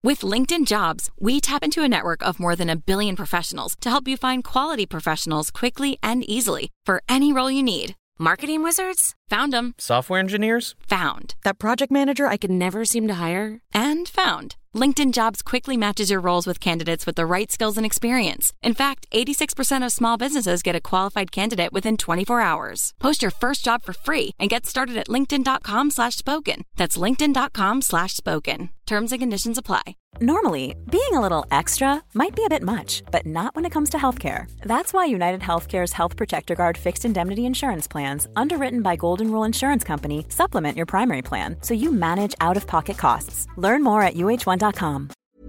With LinkedIn Jobs, we tap into a network of more than 1 billion professionals to help you find quality professionals quickly and easily for any role you need. Marketing wizards? Found them. Software engineers? Found. That project manager I could never seem to hire? And found. LinkedIn Jobs quickly matches your roles with candidates with the right skills and experience. In fact, 86% of small businesses get a qualified candidate within 24 hours. Post your first job for free and get started at linkedin.com/spoken. That's linkedin.com/spoken. Terms and conditions apply. Normally, being a little extra might be a bit much, but not when it comes to healthcare. That's why United Healthcare's Health Protector Guard fixed indemnity insurance plans, underwritten by Golden Rule Insurance Company, supplement your primary plan so you manage out-of-pocket costs. Learn more at uh1.com.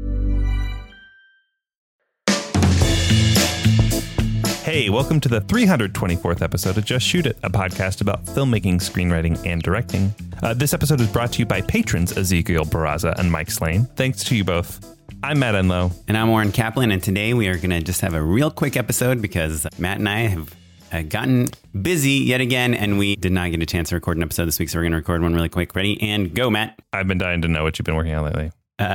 Hey, welcome to the 324th episode of Just Shoot It, a podcast about filmmaking, screenwriting, and directing. This episode is brought to you by patrons Ezekiel Barraza and Mike Slane. Thanks to you both. I'm Matt Enlow. And I'm Warren Kaplan, and today we are going to just have a real quick episode because Matt and I have gotten busy yet again, and we did not get a chance to record an episode this week, so we're going to record one really quick. Ready? And go, Matt. I've been dying to know what you've been working on lately.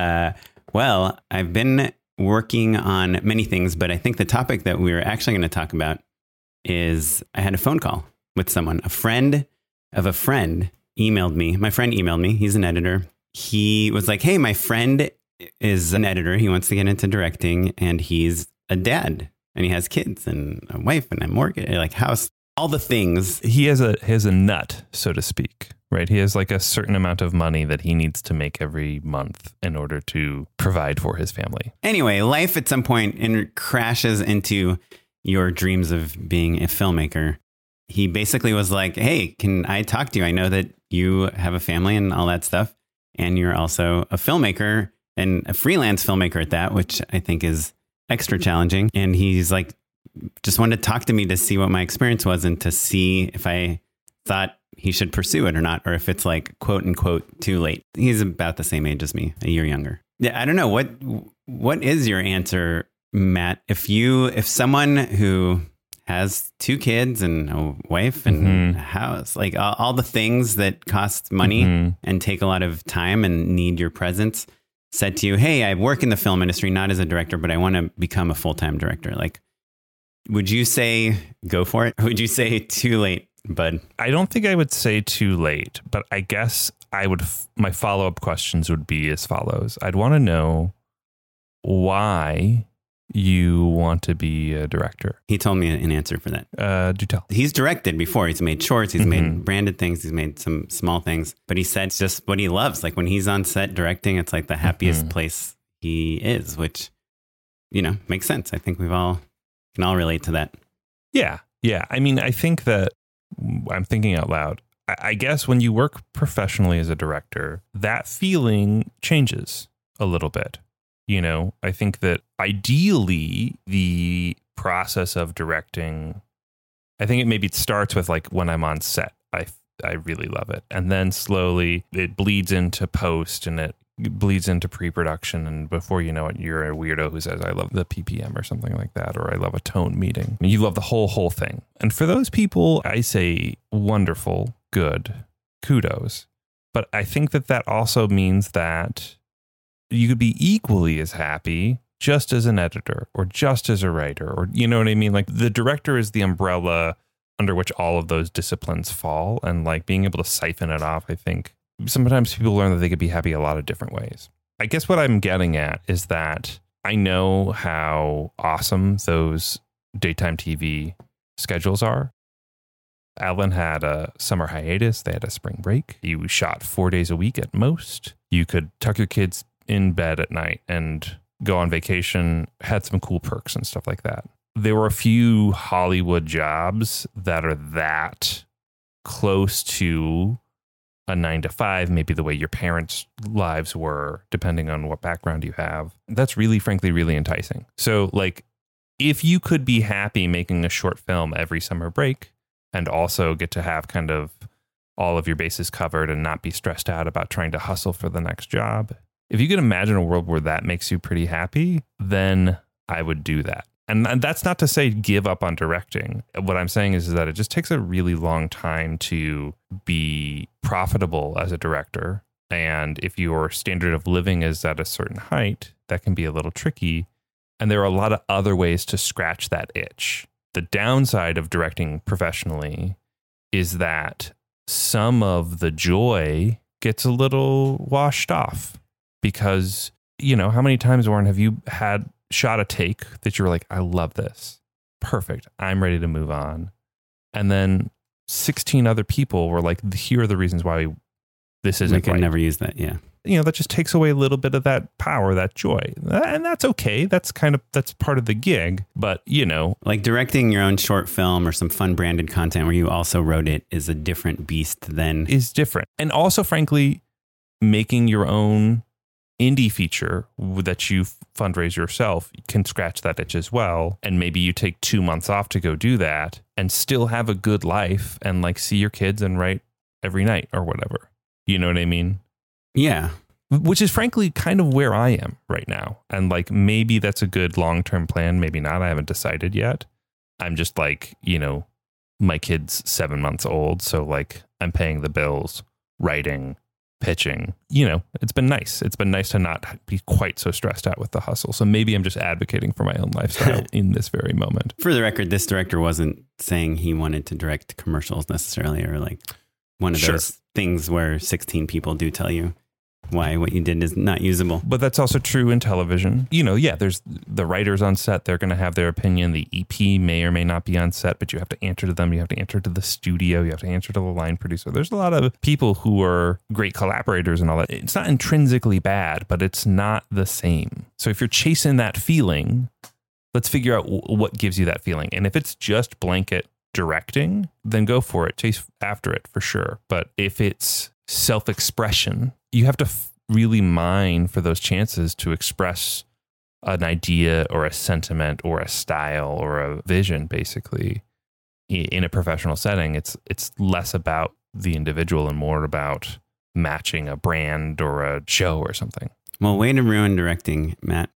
Well, I've been working on many things, but I think the topic that we're actually going to talk about is I had a phone call with someone. A friend of a friend emailed me. My friend emailed me. He's an editor. He was like, hey, my friend is an editor. He wants to get into directing, and he's a dad, and he has kids and a wife and a mortgage, like house, all the things. He has a nut, so to speak, right? He has like a certain amount of money that he needs to make every month in order to provide for his family. Anyway, life at some point crashes into your dreams of being a filmmaker. He basically was like, hey, can I talk to you? I know that you have a family and all that stuff, and you're also a filmmaker and a freelance filmmaker at that, which I think is extra challenging. And he's like, just wanted to talk to me to see what my experience was and to see if I thought he should pursue it or not, or if it's like, quote unquote, too late. He's about the same age as me, a year younger. Yeah, I don't know. What is your answer, Matt? If someone who has 2 kids and a wife and a house, like all the things that cost money and take a lot of time and need your presence, said to you, hey, I work in the film industry, not as a director, but I want to become a full-time director. Like, would you say go for it? Would you say too late, bud? I don't think I would say too late, but I guess I would. My follow-up questions would be as follows. I'd want to know why you want to be a director. He told me an answer for that. Do tell. He's directed before. He's made shorts. He's made branded things. He's made some small things. But he said it's just what he loves. Like when he's on set directing, it's like the happiest place he is, which, makes sense. I think can all relate to that. Yeah. Yeah. I mean, I think that I'm thinking out loud. I guess when you work professionally as a director, that feeling changes a little bit. I think that ideally the process of directing, I think it starts with like when I'm on set, I really love it. And then slowly it bleeds into post and it bleeds into pre-production. And before you know it, you're a weirdo who says, I love the PPM or something like that, or I love a tone meeting. You love the whole thing. And for those people, I say wonderful, good, kudos. But I think that also means that you could be equally as happy just as an editor or just as a writer, or you know what I mean? Like the director is the umbrella under which all of those disciplines fall, and like being able to siphon it off, I think sometimes people learn that they could be happy a lot of different ways. I guess what I'm getting at is that I know how awesome those daytime TV schedules are. Alan had a summer hiatus. They had a spring break. You shot 4 days a week at most. You could tuck your kids in bed at night and go on vacation, had some cool perks and stuff like that. There were a few Hollywood jobs that are that close to a 9-to-5, maybe the way your parents' lives were, depending on what background you have. That's really, frankly, really enticing. So like, if you could be happy making a short film every summer break and also get to have kind of all of your bases covered and not be stressed out about trying to hustle for the next job, if you could imagine a world where that makes you pretty happy, then I would do that. And that's not to say give up on directing. What I'm saying is that it just takes a really long time to be profitable as a director And if your standard of living is at a certain height, that can be a little tricky. And there are a lot of other ways to scratch that itch. The downside of directing professionally is that some of the joy gets a little washed off because, you know, how many times, Warren, have you shot a take that you were like, I love this. Perfect. I'm ready to move on. And then 16 other people were like, here are the reasons why this isn't right. We can never use that. Yeah. You know, that just takes away a little bit of that power, that joy. And that's okay. That's part of the gig. But, you know, like directing your own short film or some fun branded content where you also wrote it is a different beast than. Is different. And also, frankly, making your own indie feature that you fundraise yourself can scratch that itch as well. And maybe you take 2 months off to go do that and still have a good life and like see your kids and write every night or whatever. You know what I mean? Yeah. Which is frankly kind of where I am right now. And like, maybe that's a good long-term plan. Maybe not. I haven't decided yet. I'm just like, you know, my kid's 7 months old. So like I'm paying the bills, writing, pitching, you know, it's been nice. It's been nice to not be quite so stressed out with the hustle. So maybe I'm just advocating for my own lifestyle in this very moment. For the record, this director wasn't saying he wanted to direct commercials necessarily, or like one of those things where 16 people do tell you why what you did is not usable. But that's also true in television. You know, yeah, there's the writers on set. They're going to have their opinion. The EP may or may not be on set, but you have to answer to them. You have to answer to the studio. You have to answer to the line producer. There's a lot of people who are great collaborators and all that. It's not intrinsically bad, but it's not the same. So if you're chasing that feeling, let's figure out what gives you that feeling. And if it's just blanket directing, then go for it. Chase after it for sure. But if it's self-expression, you have to really mine for those chances to express an idea or a sentiment or a style or a vision, basically, in a professional setting. It's less about the individual and more about matching a brand or a show or something. Well, way to ruin directing, Matt.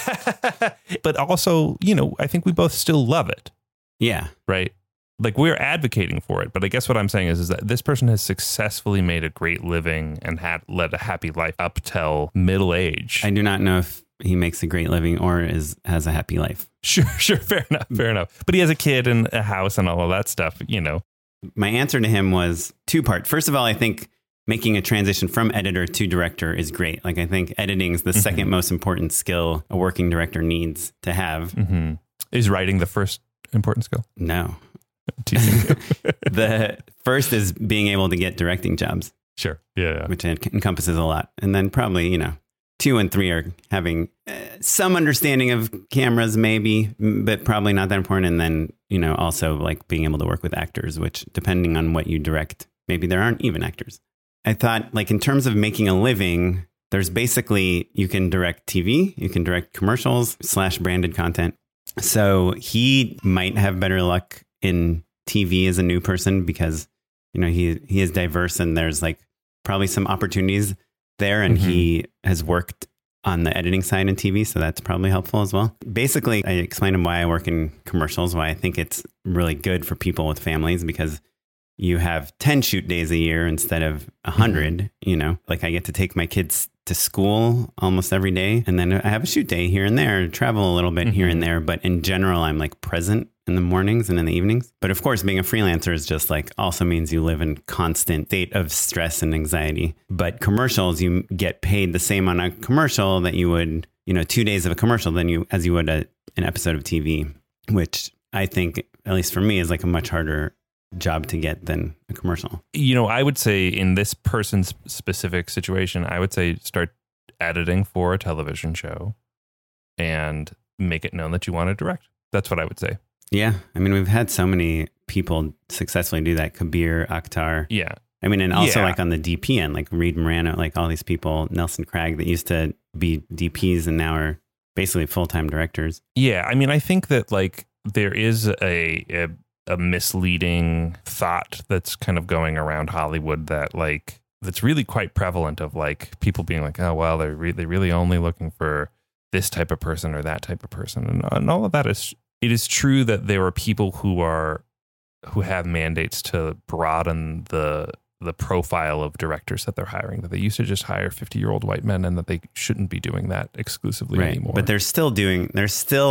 But also, you know, I think we both still love it. Yeah. Right? Like, we're advocating for it, but I guess what I'm saying is that this person has successfully made a great living and led a happy life up till middle age. I do not know if he makes a great living or has a happy life. Sure, fair enough. But he has a kid and a house and all of that stuff, you know. My answer to him was two-part. First of all, I think making a transition from editor to director is great. Like, I think editing is the second most important skill a working director needs to have. Mm-hmm. Is writing the first important skill? No. The first is being able to get directing jobs. Sure. Yeah. Which encompasses a lot. And then probably, you know, 2 and 3 are having some understanding of cameras, maybe, but probably not that important. And then, you know, also like being able to work with actors, which depending on what you direct, maybe there aren't even actors. I thought, like, in terms of making a living, there's basically, you can direct TV, you can direct commercials / branded content. So he might have better luck in TV as a new person because, you know, he is diverse and there's like probably some opportunities there, and he has worked on the editing side in TV, so that's probably helpful as well. Basically, I explained to him why I work in commercials, why I think it's really good for people with families, because you have 10 shoot days a year instead of 100, you know, like I get to take my kids to school almost every day, and then I have a shoot day here and there, travel a little bit here and there, but in general, I'm like present in the mornings and in the evenings. But of course, being a freelancer is just like also means you live in constant state of stress and anxiety. But commercials, you get paid the same on a commercial that you would, you know, 2 days of a commercial as you would an episode of TV, which I think, at least for me, is like a much harder job to get than a commercial. You know, I would say in this person's specific situation, I would say start editing for a television show and make it known that you want to direct. That's what I would say. Yeah. I mean, we've had so many people successfully do that. Kabir, Akhtar. Yeah. I mean, and also like on the DP end, like Reed Morano, like all these people, Nelson Craig, that used to be DPs and now are basically full-time directors. Yeah. I mean, I think that like there is a misleading thought that's kind of going around Hollywood that like, that's really quite prevalent of like people being like, oh, well, they're really only looking for this type of person or that type of person. And all of that it is true that there are people who have mandates to broaden the the profile of directors that they're hiring, that they used to just hire 50-year-old white men and that they shouldn't be doing that exclusively anymore. But they're still doing like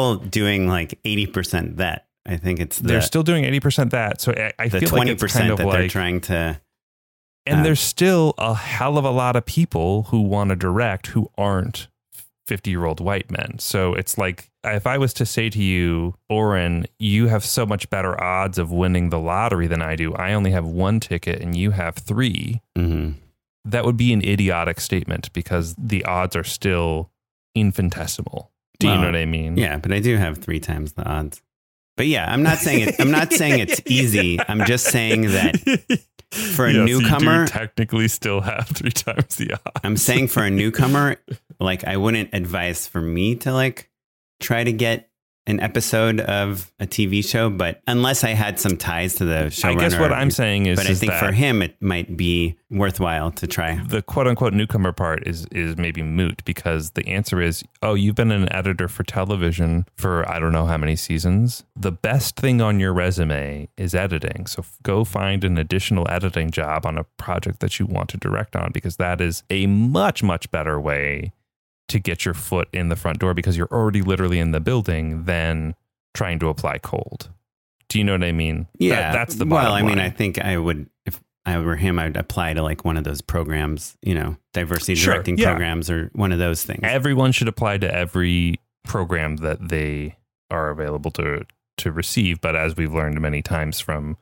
80% that. I think they're still doing 80% that. So I feel like it's kind of that like they're trying to. And there's still a hell of a lot of people who want to direct who aren't 50-year-old white men. So it's like, if I was to say to you, Oren, you have so much better odds of winning the lottery than I do. I only have 1 ticket and you have 3. Mm-hmm. That would be an idiotic statement because the odds are still infinitesimal. Do you know what I mean? Yeah, but I do have 3 times the odds. But yeah, I'm not saying it's easy. I'm just saying that for a newcomer, you do technically still have 3 times the odds. I'm saying for a newcomer, like I wouldn't advise for me to like try to get an episode of a TV show, but unless I had some ties to the showrunner. I guess what I'm saying is, but I think for him, it might be worthwhile to try. The quote unquote newcomer part is maybe moot because the answer is, oh, you've been an editor for television for I don't know how many seasons. The best thing on your resume is editing. So go find an additional editing job on a project that you want to direct on, because that is a much, much better way to get your foot in the front door because you're already literally in the building than trying to apply cold. Do you know what I mean? Yeah. That's the bottom line. I mean, I think I would, if I were him, I'd apply to like one of those programs, diversity directing programs or one of those things. Everyone should apply to every program that they are available to receive. But as we've learned many times from,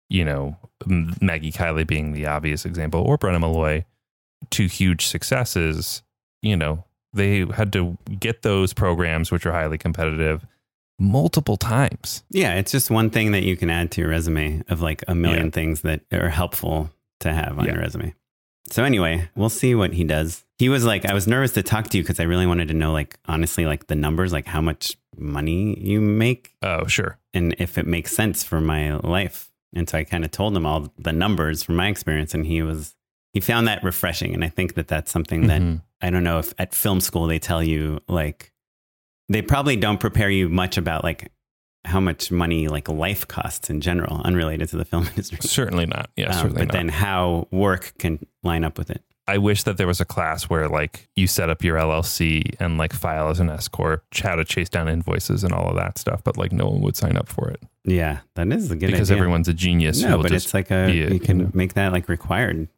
Maggie Kiley being the obvious example, or Brenna Malloy, 2 huge successes, they had to get those programs, which are highly competitive, multiple times. Yeah, it's just one thing that you can add to your resume of like a million things that are helpful to have on your resume. So anyway, we'll see what he does. He was like, I was nervous to talk to you because I really wanted to know, like, honestly, like the numbers, like how much money you make. Oh, sure. And if it makes sense for my life. And so I kind of told him all the numbers from my experience, and he found that refreshing. And I think that that's something that I don't know if at film school they tell you, like, they probably don't prepare you much about like how much money like life costs in general, unrelated to the film industry. Certainly not. Yeah, certainly not. But then how work can line up with it. I wish that there was a class where like you set up your LLC and like file as an S corp, how to chase down invoices and all of that stuff, but like no one would sign up for it. Yeah, that is a good idea. Because everyone's a genius. No, but it's like you can make that like required.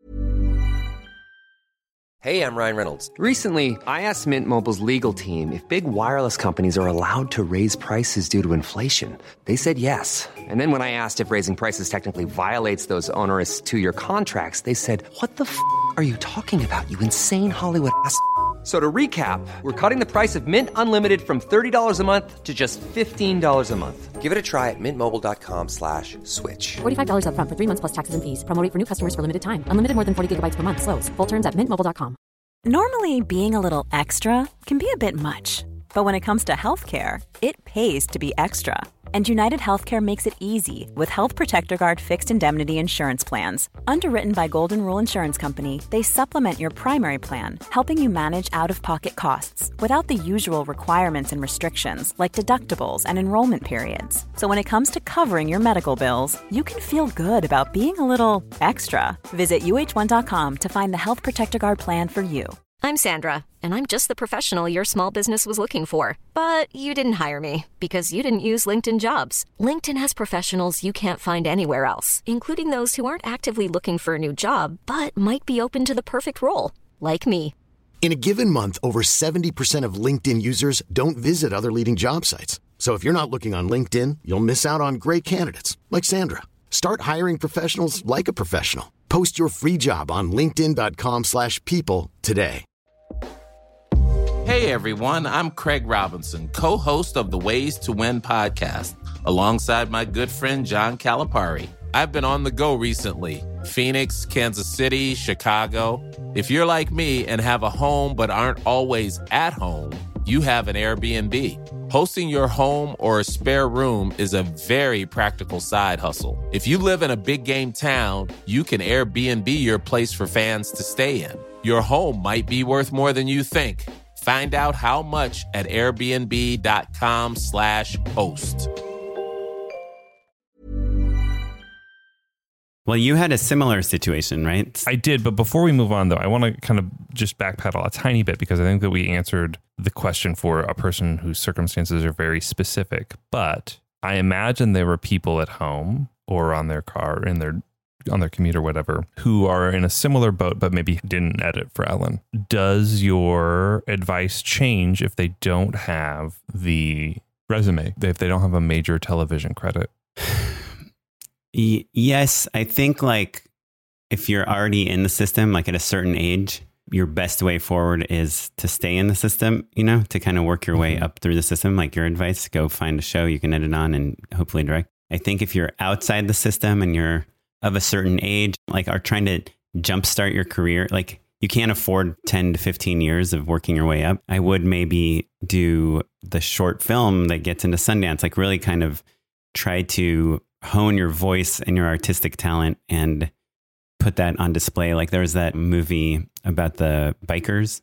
Hey, I'm Ryan Reynolds. Recently, I asked Mint Mobile's legal team if big wireless companies are allowed to raise prices due to inflation. They said yes. And then when I asked if raising prices technically violates those onerous 2-year contracts, they said, "What the f*** are you talking about, you insane Hollywood ass?" So to recap, we're cutting the price of Mint Unlimited from $30 a month to just $15 a month. Give it a try at mintmobile.com/switch. $45 up front for 3 months plus taxes and fees. Promo rate for new customers for limited time. Unlimited more than 40 gigabytes per month. Slows full terms at mintmobile.com. Normally, being a little extra can be a bit much. But when it comes to healthcare, it pays to be extra. And United Healthcare makes it easy with Health Protector Guard fixed indemnity insurance plans. Underwritten by Golden Rule Insurance Company, they supplement your primary plan, helping you manage out-of-pocket costs without the usual requirements and restrictions like deductibles and enrollment periods. So when it comes to covering your medical bills, you can feel good about being a little extra. Visit UH1.com to find the Health Protector Guard plan for you. I'm Sandra, and I'm just the professional your small business was looking for. But you didn't hire me because you didn't use LinkedIn Jobs. LinkedIn has professionals you can't find anywhere else, including those who aren't actively looking for a new job, but might be open to the perfect role, like me. In a given month, over 70% of LinkedIn users don't visit other leading job sites. So if you're not looking on LinkedIn, you'll miss out on great candidates like Sandra. Start hiring professionals like a professional. Post your free job on linkedin.com/people today. Hey everyone, I'm Craig Robinson, co-host of the Ways to Win podcast, alongside my good friend John Calipari. I've been on the go recently. Phoenix, Kansas City, Chicago. If you're like me and have a home but aren't always at home, you have an Airbnb. Hosting your home or a spare room is a very practical side hustle. If you live in a big game town, you can Airbnb your place for fans to stay in. Your home might be worth more than you think. Find out how much at airbnb.com/host. Well, you had a similar situation, right? I did, but before we move on, though, I want to kind of just backpedal a tiny bit because I think that we answered the question for a person whose circumstances are very specific. But I imagine there were people at home or on their car, on their commute or whatever, who are in a similar boat, but maybe didn't edit for Ellen. Does your advice change if they don't have the resume, if they don't have a major television credit? Yes, I think like if you're already in the system, like at a certain age, your best way forward is to stay in the system, to kind of work your way up through the system. Like your advice, go find a show you can edit on and hopefully direct. I think if you're outside the system and you're of a certain age, like are trying to jumpstart your career, like you can't afford 10 to 15 years of working your way up. I would maybe do the short film that gets into Sundance, like really kind of try to hone your voice and your artistic talent and put that on display. Like there was that movie about the bikers.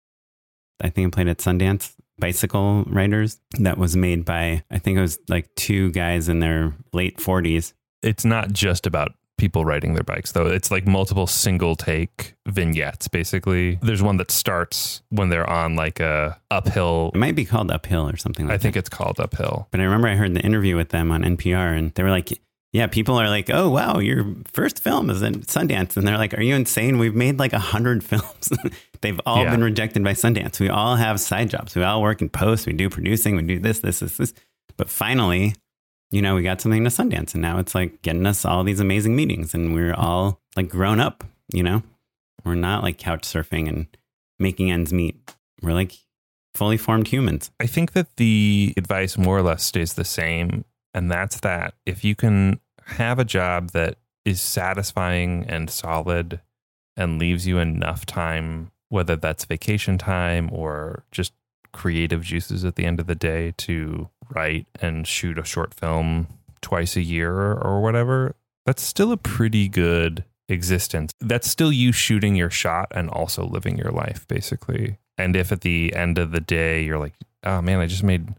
I think it played at Sundance, Bicycle Riders, that was made by, I think it was like two guys in their late 40s. It's not just about people riding their bikes, though. It's like multiple single take vignettes, basically. There's one that starts when they're on like a uphill. It might be called Uphill or something like that. I think it's called Uphill. But I remember I heard the interview with them on NPR and they were like, yeah, people are like, oh, wow, your first film is in Sundance. And they're like, are you insane? We've made like 100 films. They've all been rejected by Sundance. We all have side jobs. We all work in post. We do producing. We do this. But finally, we got something to Sundance. And now it's like getting us all these amazing meetings. And we're all like grown up, We're not like couch surfing and making ends meet. We're like fully formed humans. I think that the advice more or less stays the same. And that's that if you can have a job that is satisfying and solid and leaves you enough time, whether that's vacation time or just creative juices at the end of the day to write and shoot a short film twice a year or whatever, that's still a pretty good existence. That's still you shooting your shot and also living your life, basically. And if at the end of the day, you're like, oh man, I just made,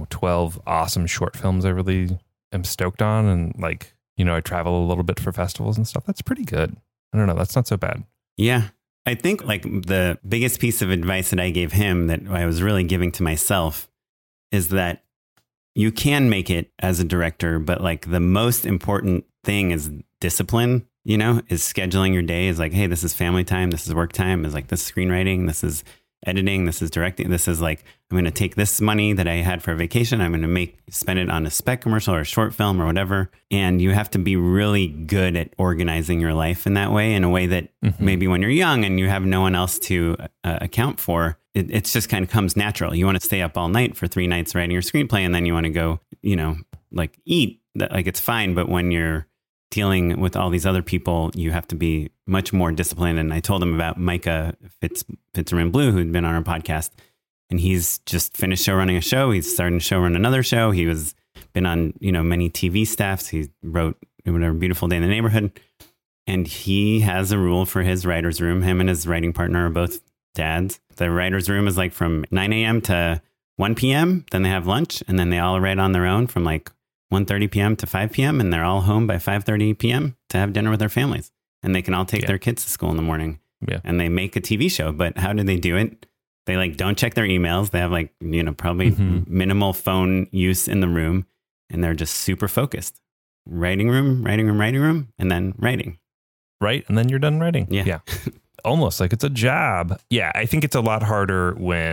12 awesome short films I really am stoked on. And like, I travel a little bit for festivals and stuff. That's pretty good. I don't know. That's not so bad. Yeah. I think like the biggest piece of advice that I gave him that I was really giving to myself is that you can make it as a director, but like the most important thing is discipline, is scheduling your day is like, hey, this is family time. This is work time. Is like this is screenwriting. This is editing. This is directing. This is like, I'm going to take this money that I had for a vacation. I'm going to spend it on a spec commercial or a short film or whatever. And you have to be really good at organizing your life in that way, in a way that maybe when you're young and you have no one else to account for, it's just kind of comes natural. You want to stay up all night for 3 nights writing your screenplay. And then you want to go, like eat, like it's fine. But when you're dealing with all these other people, you have to be much more disciplined. And I told him about Micah Fitzgerald Blue, who'd been on our podcast, and he's just finished showrunning a show. He's starting to showrun another show. He was been on, many TV staffs. He wrote whatever Beautiful Day in the Neighborhood. And he has a rule for his writer's room. Him and his writing partner are both dads. The writer's room is like from 9 a.m. to 1 p.m. Then they have lunch, and then they all write on their own from like 1:30 p.m. to 5 p.m. and they're all home by 5:30 p.m. to have dinner with their families. And they can all take their kids to school in the morning. Yeah. And they make a TV show. But how do they do it? They like don't check their emails. They have like, probably minimal phone use in the room. And they're just super focused. Writing room, and then writing. Right. And then you're done writing. Yeah. Almost like it's a job. Yeah. I think it's a lot harder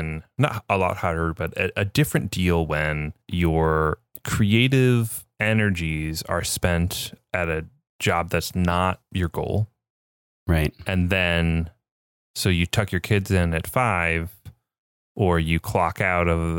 not a lot harder, but a different deal when your creative energies are spent at a job that's not your goal. Right. And then, so you tuck your kids in at 5, or you clock out of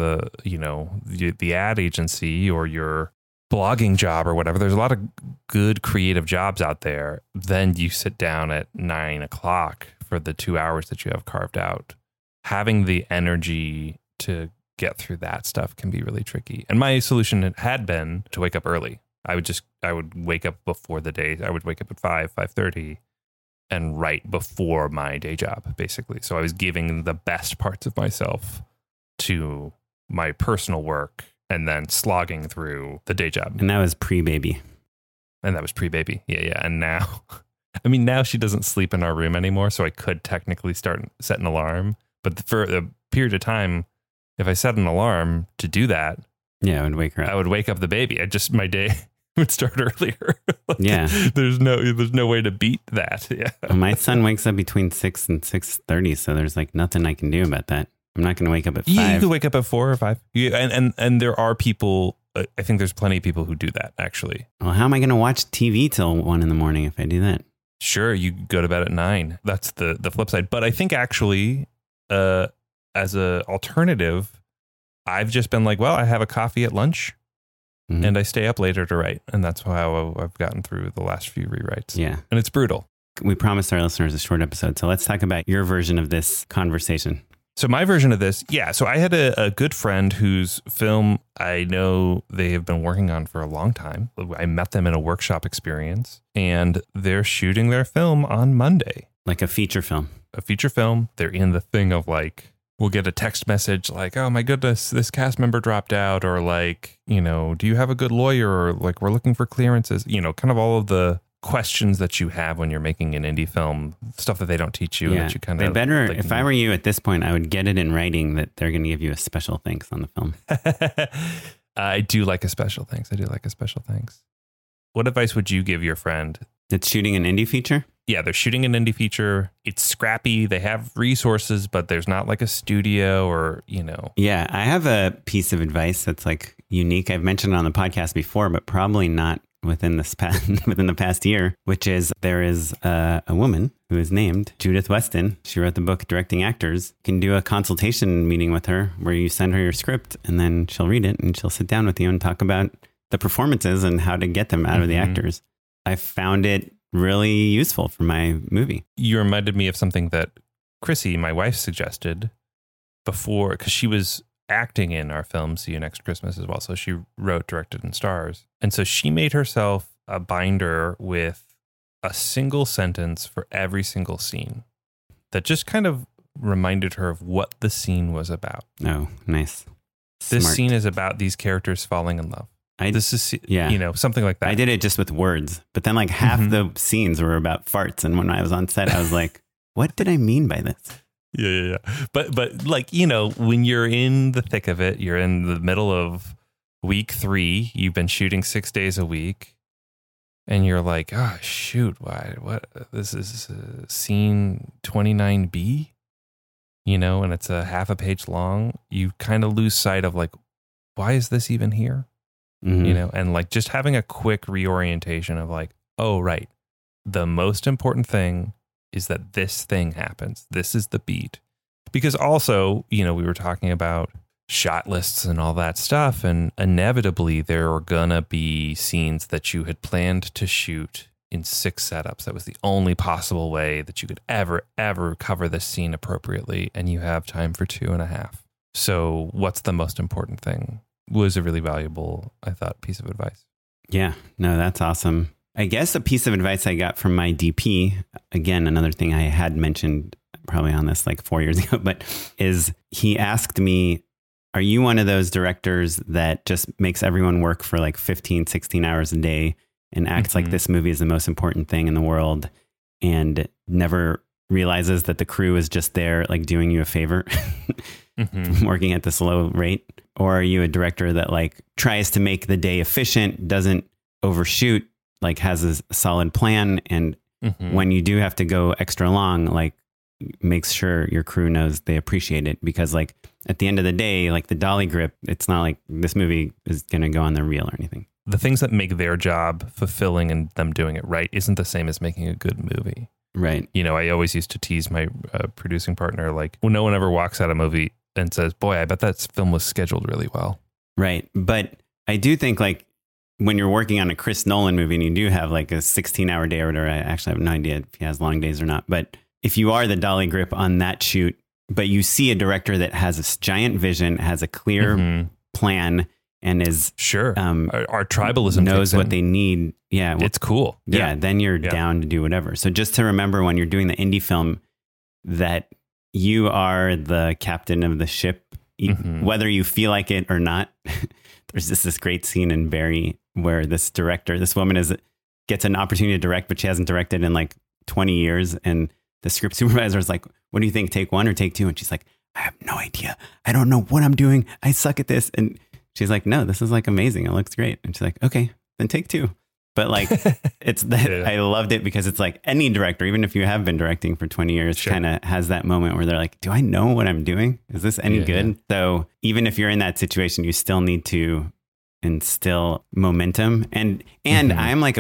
the ad agency or your blogging job or whatever. There's a lot of good creative jobs out there. Then you sit down at 9 o'clock for the 2 hours that you have carved out. Having the energy to get through that stuff can be really tricky. And my solution had been to wake up early. I would wake up before the day. I would wake up at 5:30 and write before my day job, basically. So I was giving the best parts of myself to my personal work and then slogging through the day job. And that was pre-baby. And that was pre-baby. Yeah. And now, I mean, now she doesn't sleep in our room anymore. So I could technically set an alarm. But for a period of time, if I set an alarm to do that, yeah, I would wake her up. I would wake up the baby. My day would start earlier. Yeah. There's no way to beat that. Yeah. Well, my son wakes up between 6 and 6:30. So there's like nothing I can do about that. I'm not going to wake up at 5. You can wake up at 4 or 5. And there are people, I think there's plenty of people who do that, actually. Well, how am I going to watch TV till 1 in the morning if I do that? Sure, you go to bed at 9. That's the flip side. But I think actually, as an alternative, I've just been like, well, I have a coffee at lunch and I stay up later to write. And that's how I've gotten through the last few rewrites. Yeah. And it's brutal. We promised our listeners a short episode. So let's talk about your version of this conversation. So my version of this, so I had a good friend whose film I know they have been working on for a long time. I met them in a workshop experience and they're shooting their film on Monday. Like a feature film. A feature film. They're in the thing of like, we'll get a text message like, oh my goodness, this cast member dropped out, or like, do you have a good lawyer, or like, we're looking for clearances, kind of all of the questions that you have when you're making an indie film, stuff that they don't teach you. Yeah. That you kind of better, if I were you at this point, I would get it in writing that they're going to give you a special thanks on the film. I do like a special thanks. What advice would you give your friend? It's shooting an indie feature? Yeah, they're shooting an indie feature. It's scrappy. They have resources, but there's not like a studio or, Yeah, I have a piece of advice that's like unique. I've mentioned it on the podcast before, but probably not within the past year, which is there is a woman who is named Judith Weston. She wrote the book Directing Actors. You can do a consultation meeting with her where you send her your script and then she'll read it and she'll sit down with you and talk about the performances and how to get them out of the actors. I found it really useful for my movie. You reminded me of something that Chrissy, my wife, suggested before, because she was acting in our film See You Next Christmas as well. So she wrote, directed, and stars. And so she made herself a binder with a single sentence for every single scene that just kind of reminded her of what the scene was about. Oh, nice. This Smart. scene is about these characters falling in love. Something like that. I did it just with words, but then like half the scenes were about farts. And when I was on set, I was like, what did I mean by this? Yeah. But like, when you're in the thick of it, you're in the middle of week 3, you've been shooting 6 days a week and you're like, oh shoot, what, this is scene 29B, and it's a half a page long. You kind of lose sight of like, why is this even here? And like just having a quick reorientation of like, oh, right. The most important thing is that this thing happens. This is the beat. Because also, we were talking about shot lists and all that stuff. And inevitably there are gonna be scenes that you had planned to shoot in 6 setups. That was the only possible way that you could ever cover this scene appropriately. And you have time for 2.5. So what's the most important thing? Was a really valuable, I thought, piece of advice. Yeah, no, that's awesome. I guess a piece of advice I got from my DP, again, another thing I had mentioned probably on this like 4 years ago, but is he asked me, are you one of those directors that just makes everyone work for like 15, 16 hours a day and acts like this movie is the most important thing in the world and never realizes that the crew is just there like doing you a favor, working at this low rate? Or are you a director that like tries to make the day efficient, doesn't overshoot, like has a solid plan, and when you do have to go extra long, like makes sure your crew knows they appreciate it? Because like at the end of the day, like the dolly grip, it's not like this movie is going to go on the reel or anything. The things that make their job fulfilling and them doing it right isn't the same as making a good movie. Right. I always used to tease my producing partner, like, well, no one ever walks out of a movie and says, boy, I bet that film was scheduled really well. Right. But I do think like when you're working on a Chris Nolan movie and you do have like a 16-hour day or whatever, I actually have no idea if he has long days or not. But if you are the dolly grip on that shoot, but you see a director that has a giant vision, has a clear plan, and is our tribalism knows what they need. Yeah. It's cool. Yeah. Then you're down to do whatever. So just to remember when you're doing the indie film that you are the captain of the ship, whether you feel like it or not. There's just this great scene in Barry where this director, this woman is gets an opportunity to direct, but she hasn't directed in like 20 years. And the script supervisor is like, what do you think? Take 1 or take 2? And she's like, I have no idea. I don't know what I'm doing. I suck at this. And she's like, no, this is like amazing. It looks great. And she's like, okay, then take 2. But like, it's that I loved it because it's like any director, even if you have been directing for 20 years, kind of has that moment where they're like, do I know what I'm doing? Is this any good? Yeah. So even if you're in that situation, you still need to instill momentum. And I'm like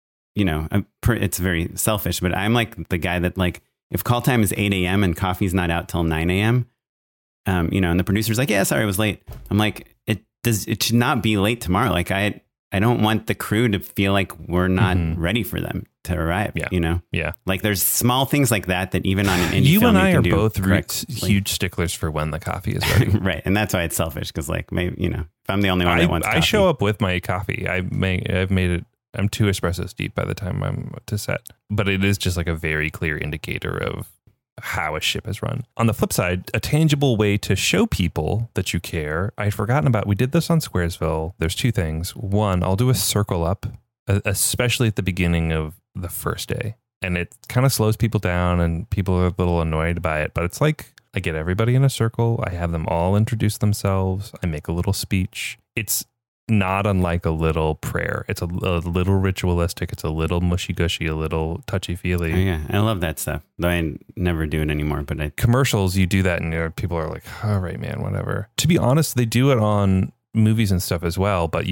it's very selfish, but I'm like the guy that like, if call time is 8 a.m. and coffee's not out till 9 a.m., and the producer's like, yeah, sorry, I was late. I'm like, it should not be late tomorrow. Like I don't want the crew to feel like we're not ready for them to arrive, Yeah. Like there's small things like that even on an indie you film and I you are can both correctly. huge sticklers for when the coffee is ready. Right. And that's why it's selfish. Cause like maybe, if I'm the only one that wants coffee. I show up with my coffee. I've made it. I'm 2 espressos deep by the time I'm to set, but it is just like a very clear indicator of how a ship is run. On the flip side, a tangible way to show people that you care. I'd forgotten about, we did this on Squaresville. There's 2 things. One, I'll do a circle up, especially at the beginning of the first day. And it kind of slows people down and people are a little annoyed by it. But it's like, I get everybody in a circle. I have them all introduce themselves. I make a little speech. It's not unlike a little prayer. It's a little ritualistic. It's a little mushy gushy, a little touchy feely. Oh, yeah, I love that stuff. Though I never do it anymore. But commercials, you do that, and people are like, "All right, man, whatever." To be honest, they do it on movies and stuff as well. But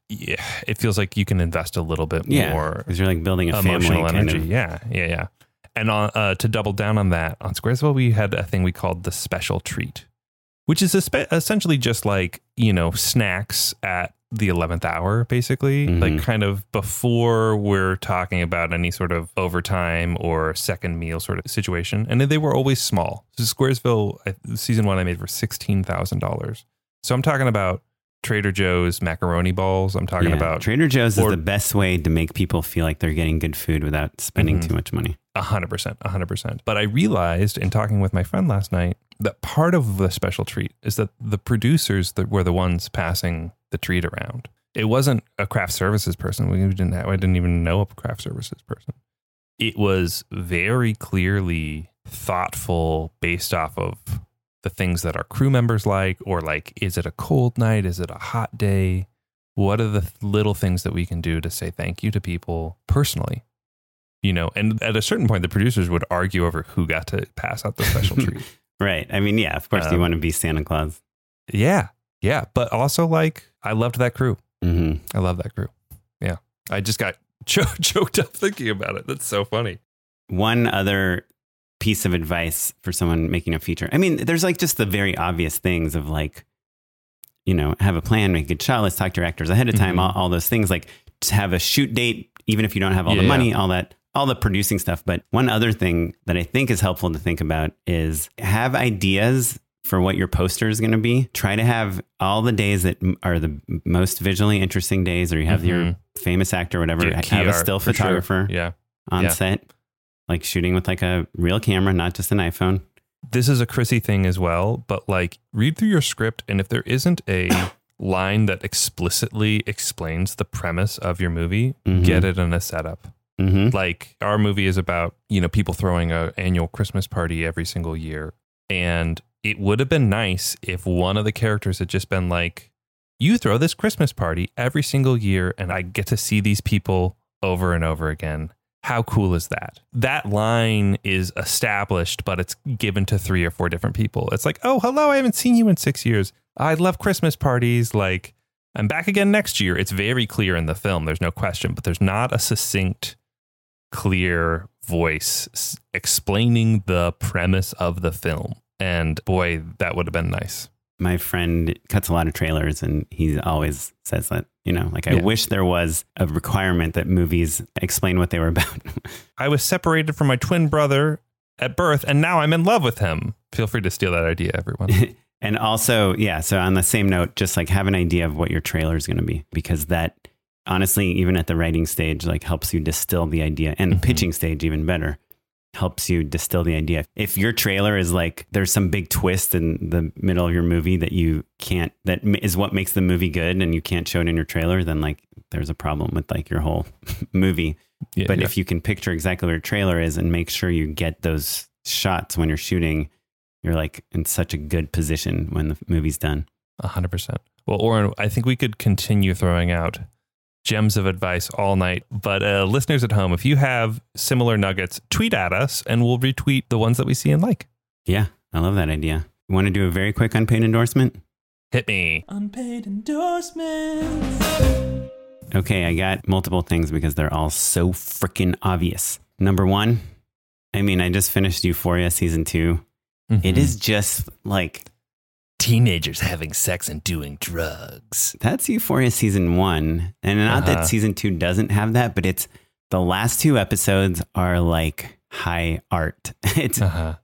it feels like you can invest a little bit more because you're like building a emotional family energy. Yeah. And to double down on that, on Squaresville, we had a thing we called the special treat, which is essentially just like snacks at the 11th hour, basically, like kind of before we're talking about any sort of overtime or second meal sort of situation. And they were always small. So Squaresville, season 1, I made for $16,000. So I'm talking about Trader Joe's macaroni balls. I'm talking about Trader Joe's is the best way to make people feel like they're getting good food without spending too much money. 100%. But I realized in talking with my friend last night that part of the special treat is that the producers that were the ones passing the treat around. It wasn't a craft services person. I didn't even know a craft services person. It was very clearly thoughtful based off of the things that our crew members like, or like, is it a cold night? Is it a hot day? What are the little things that we can do to say thank you to people personally? And at a certain point, the producers would argue over who got to pass out the special treat. Right. I mean, yeah, of course you want to be Santa Claus. Yeah. But also like, I loved that crew. I love that crew. Yeah. I just got choked up thinking about it. That's so funny. One other piece of advice for someone making a feature. I mean, there's like just the very obvious things of like, have a plan, make a good shot. Let's talk to your actors ahead of time. All those things, like to have a shoot date, even if you don't have all the money, all the producing stuff. But one other thing that I think is helpful to think about is have ideas for what your poster is going to be. Try to have all the days that are the most visually interesting days, or you have your famous actor or whatever, have a still photographer on set, like shooting with like a real camera, not just an iPhone. This is a Chrissy thing as well, but like read through your script. And if there isn't a line that explicitly explains the premise of your movie, get it in a setup. Like our movie is about, people throwing an annual Christmas party every single year. And it would have been nice if one of the characters had just been like, you throw this Christmas party every single year and I get to see these people over and over again. How cool is that? That line is established, but it's given to 3 or 4 different people. It's like, oh, hello, I haven't seen you in 6 years. I love Christmas parties. Like, I'm back again next year. It's very clear in the film. There's no question, but there's not a succinct, clear voice explaining the premise of the film. And boy, that would have been nice. My friend cuts a lot of trailers and he always says that, I wish there was a requirement that movies explain what they were about. I was separated from my twin brother at birth and now I'm in love with him. Feel free to steal that idea, everyone. And also, so on the same note, just like have an idea of what your trailer is going to be, because that honestly, even at the writing stage, like helps you distill the idea, and the pitching stage even better. Helps you distill the idea. If your trailer is like, there's some big twist in the middle of your movie that is what makes the movie good and you can't show it in your trailer, then like there's a problem with like your whole movie. Yeah, but if you can picture exactly where a trailer is and make sure you get those shots when you're shooting, you're like in such a good position when the movie's done. 100%. Well, Oren, I think we could continue throwing out gems of advice all night. But listeners at home, if you have similar nuggets, tweet at us and we'll retweet the ones that we see and like. Yeah, I love that idea. You want to do a very quick unpaid endorsement? Hit me. Unpaid endorsements. Okay, I got multiple things because they're all so freaking obvious. Number one, I mean, I just finished Euphoria season 2. Mm-hmm. It is just like teenagers having sex and doing drugs. That's Euphoria season 1. And not that season 2 doesn't have that, but it's the last 2 episodes are like high art. It's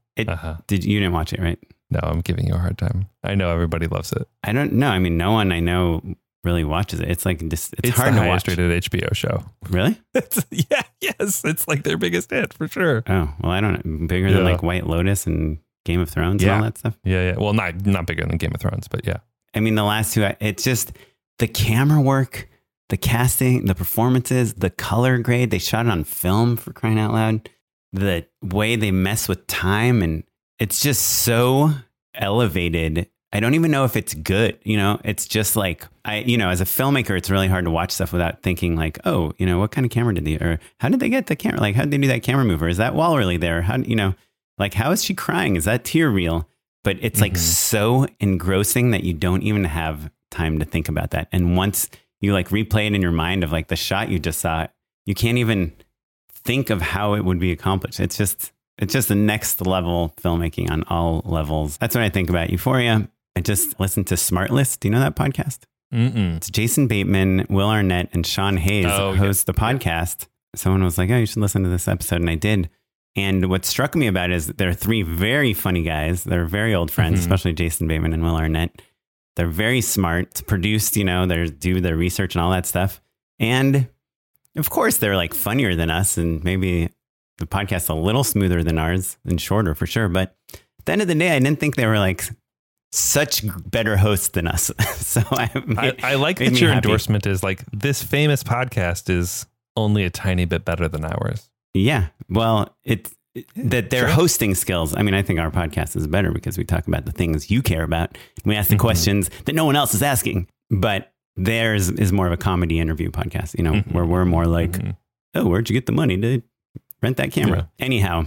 Did you didn't watch it, right? No, I'm giving you a hard time. I know everybody loves it. I don't know. I mean, no one I know really watches it. It's like it's hard the to watch. highest rated HBO show. Really? Yes. It's like their biggest hit for sure. Oh, well, I don't know. Bigger than like White Lotus and Game of Thrones and all that stuff. Yeah. Well, not bigger than Game of Thrones, but yeah. I mean, the last 2, it's just the camera work, the casting, the performances, the color grade. They shot it on film, for crying out loud. The way they mess with time, and it's just so elevated. I don't even know if it's good. You know, it's just like, as a filmmaker, it's really hard to watch stuff without thinking like, oh, what kind of camera did they, or how did they get the camera? Like, how did they do that camera move? Or is that wall really there? How, like, how is she crying? Is that tear real? But it's like so engrossing that you don't even have time to think about that. And once you like replay it in your mind of like the shot you just saw, you can't even think of how it would be accomplished. It's just the next level filmmaking on all levels. That's what I think about Euphoria. I just listened to SmartList. Do you know that podcast? It's Jason Bateman, Will Arnett, and Sean Hayes host the podcast. Someone was like, oh, you should listen to this episode. And I did. And what struck me about it is they're 3 very funny guys. They're very old friends, especially Jason Bateman and Will Arnett. They're very smart. It's produced, they do their research and all that stuff. And of course, they're like funnier than us. And maybe the podcast's a little smoother than ours and shorter for sure. But at the end of the day, I didn't think they were like such better hosts than us. So I like that your endorsement is like, this famous podcast is only a tiny bit better than ours. Yeah. Well, that their hosting skills. I mean, I think our podcast is better because we talk about the things you care about. We ask the questions that no one else is asking, but theirs is more of a comedy interview podcast, where we're more like, oh, where'd you get the money to rent that camera? Yeah. Anyhow,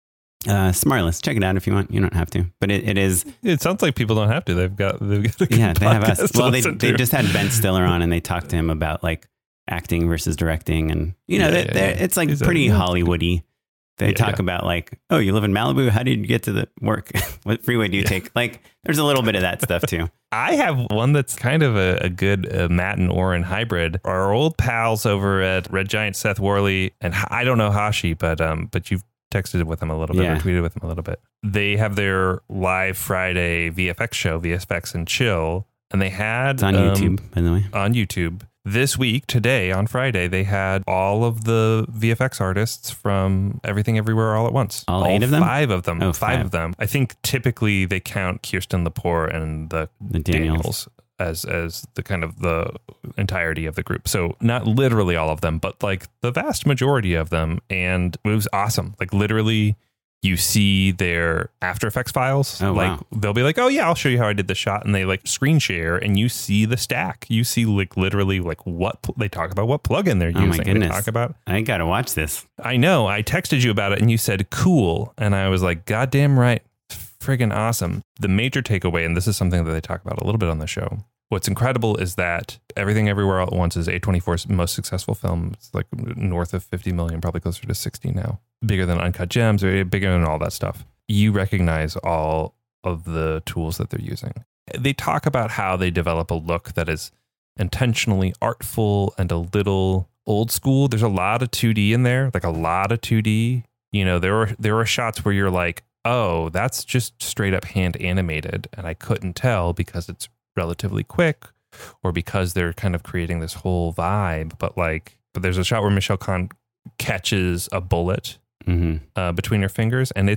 SmartList, check it out if you want. You don't have to, but it is. It sounds like people don't have to. They've got a good they have us. Well, they just had Ben Stiller on, and they talked to him about like acting versus directing, and it's like pretty Hollywoody. They talk about like, oh, you live in Malibu. How did you get to the work? What freeway do you take? Like, there's a little bit of that stuff too. I have one that's kind of a good Matt and Oren hybrid. Our old pals over at Red Giant, Seth Worley, and I don't know Hashi, but you've texted with them a little bit or tweeted with them a little bit. They have their live Friday VFX show, VFX and Chill, and they had it's on YouTube, by the way. On YouTube. This week, today, on Friday, they had all of the VFX artists from Everything Everywhere All at Once. All 8 of them? 5 of them. Oh, 5 of them. I think typically they count Kirsten Lepore and the Daniels as the kind of the entirety of the group. So not literally all of them, but like the vast majority of them. And it was awesome. Like literally, you see their After Effects files. Oh, like wow. They'll be like, oh yeah, I'll show you how I did the shot. And they like screen share and you see the stack. You see like literally like they talk about what plugin they're using. Oh my goodness. They talk about. I got to watch this. I know. I texted you about it and you said cool. And I was like, goddamn right. Friggin' awesome. The major takeaway, and this is something that they talk about a little bit on the show. What's incredible is that Everything Everywhere All at Once is A24's most successful film. It's like north of 50 million, probably closer to 60 now. Bigger than Uncut Gems, or bigger than all that stuff. You recognize all of the tools that they're using. They talk about how they develop a look that is intentionally artful and a little old school. There's a lot of 2D in there, like a lot of 2D. There are shots where you're like, oh, that's just straight up hand animated. And I couldn't tell because it's relatively quick or because they're kind of creating this whole vibe. But there's a shot where Michelle Khan catches a bullet between her fingers, and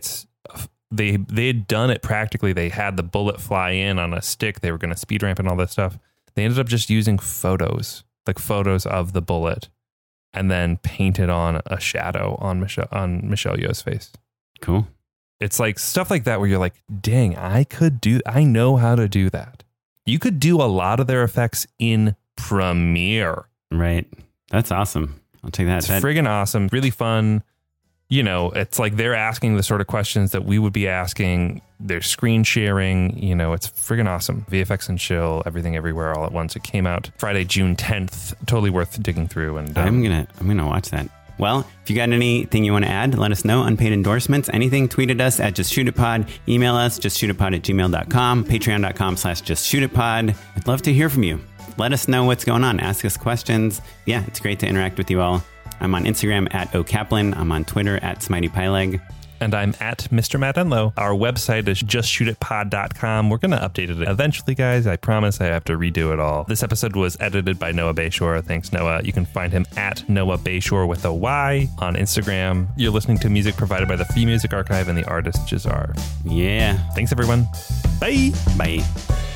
they had done it practically. They had the bullet fly in on a stick. They were going to speed ramp and all that stuff. They ended up just using photos of the bullet and then painted on a shadow on Michelle Yeoh's face. Cool. It's like stuff like that where you're like, dang, I know how to do that. You could do a lot of their effects in Premiere. Right. That's awesome. I'll take that. It's friggin' awesome. Really fun. You know, it's like they're asking the sort of questions that we would be asking. They're screen sharing. You know, it's friggin' awesome. VFX and Chill, Everything Everywhere All at Once. It came out Friday, June 10th. Totally worth digging through. And I'm gonna watch that. Well, if you got anything you want to add, let us know. Unpaid endorsements, anything, tweet at us at JustShootItPod. Email us, justshootitpod@gmail.com. Patreon.com/JustShootItPod. I'd love to hear from you. Let us know what's going on. Ask us questions. Yeah, it's great to interact with you all. I'm on Instagram at OKaplan. I'm on Twitter at SmiteyPyleg. And I'm at Mr. Matt Enlow. Our website is justshootitpod.com. We're going to update it eventually, guys. I promise I have to redo it all. This episode was edited by Noah Bayshore. Thanks, Noah. You can find him at Noah Bayshore with a Y on Instagram. You're listening to music provided by the Free Music Archive and the artist Jazar. Yeah. Thanks, everyone. Bye. Bye.